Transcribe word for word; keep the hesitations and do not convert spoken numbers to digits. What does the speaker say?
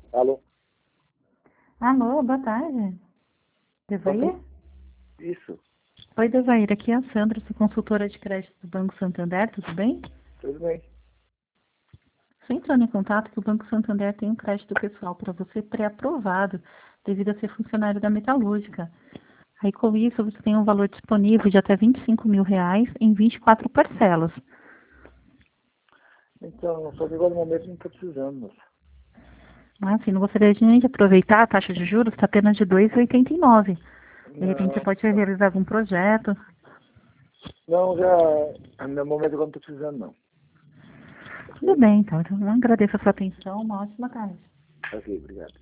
Alô? Alô, boa tarde. Devair? Isso, Oi, Devair, aqui é a Sandra, sou consultora de crédito do Banco Santander, tudo bem? tudo bem. Estou entrando em contato que o Banco Santander tem um crédito pessoal para você pré-aprovado, devido a ser funcionário da metalúrgica. Aí com isso você tem um valor disponível de até vinte e cinco mil reais em vinte e quatro parcelas. Então, só que agora no momento não estou precisando, moça. Ah, assim, não gostaria de nem de aproveitar, a taxa de juros está apenas de dois vírgula oitenta e nove. De repente você Não, pode não. realizar algum projeto. Não, já, no momento agora não estou precisando, não. Tudo Ok? bem, então. Então, eu agradeço a sua atenção. Uma ótima tarde. Ok, obrigado.